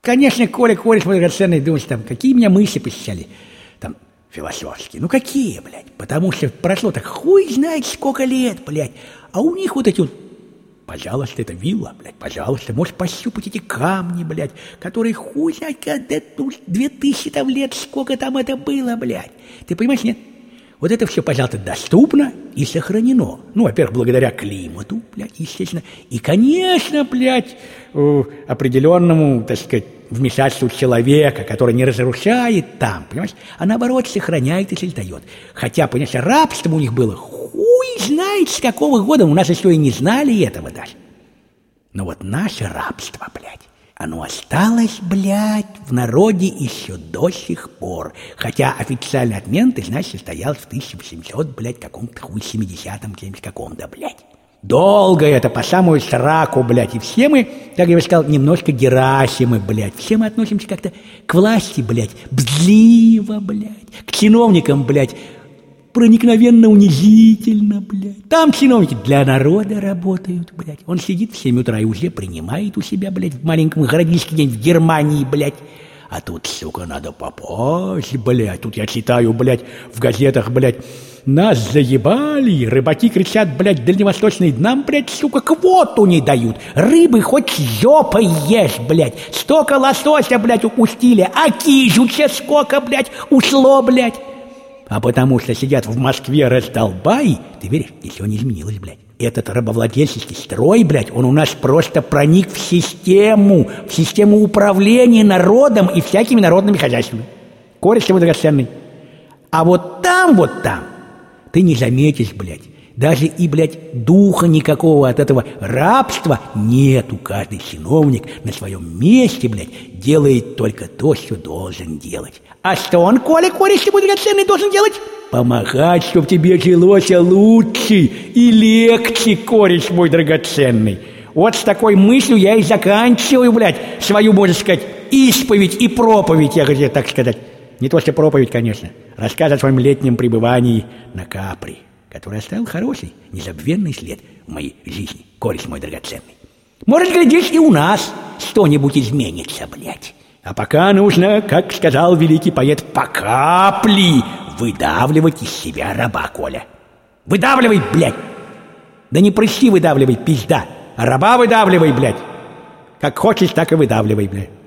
Конечно, Коля, мой драгоценный, думаешь, там, какие меня мысли посещали, там, философские. Ну, какие, блядь? Потому что прошло так хуй знает сколько лет, блядь. А у них вот эти вот, пожалуйста, это вилла, блядь, пожалуйста, можешь пощупать эти камни, блядь, которые хуй знает, когда, 2000 там лет, сколько там это было, блядь. Ты понимаешь, нет? Вот это все, пожалуйста, доступно и сохранено. Ну, во-первых, благодаря климату, блядь, естественно. И, конечно, блядь, определенному, так сказать, вмешательству человека, который не разрушает там, понимаешь, а наоборот сохраняет и создает. Хотя, понимаешь, рабство у них было хуй знает с какого года, у нас еще и не знали этого даже. Но вот наше рабство, блядь, оно осталось, блядь, в народе еще до сих пор. Хотя официальный отмен, ты знаешь, состоялся в 1800, блядь, каком-то хуй 70-м, 70 каком-то, блядь. Долго это, по самую сраку, блядь. И все мы, как я бы сказал, немножко Герасимы, блядь. Все мы относимся как-то к власти, блядь, бзливо, блядь. К чиновникам, блядь, проникновенно унизительно, блядь. Там чиновники для народа работают, блядь. Он сидит в 7 утра и уже принимает у себя, блядь, в маленьком городишке где-нибудь в Германии, блядь. А тут, сука, надо попасть, блядь. Тут я читаю, блядь, в газетах, блядь, нас заебали. Рыбаки кричат, блядь, дальневосточные, нам, блядь, сука, квоту не дают. Рыбы хоть жопой ешь, блядь. Столько лосося, блядь, упустили. А кижуча сколько, блядь, ушло, блядь. А потому что сидят в Москве раздолбаи, ты веришь, ничего не изменилось, блядь. Этот рабовладельческий строй, блядь, он у нас просто проник в систему управления народом и всякими народными хозяйствами. Кореш его драгоценный. А вот там, ты не заметишь, блядь, даже и, блядь, духа никакого от этого рабства нету. Каждый чиновник на своем месте, блядь, делает только то, что должен делать. А что он, Коля, кореш его драгоценный, должен делать? Помогать, чтоб тебе жилось лучше и легче, кореш мой драгоценный. Вот с такой мыслью я и заканчиваю, блядь, свою, можно сказать, исповедь и проповедь, я хочу так сказать. Не то что проповедь, конечно. Рассказ о своем летнем пребывании на Капри, который оставил хороший, незабвенный след в моей жизни, кореш мой драгоценный. Может, глядишь, и у нас что-нибудь изменится, блядь. А пока нужно, как сказал великий поэт, по капле выдавливать из себя раба, Коля. Выдавливай, блядь. Да не прыщи выдавливай, пизда. А раба выдавливай, блядь. Как хочешь, так и выдавливай, блядь.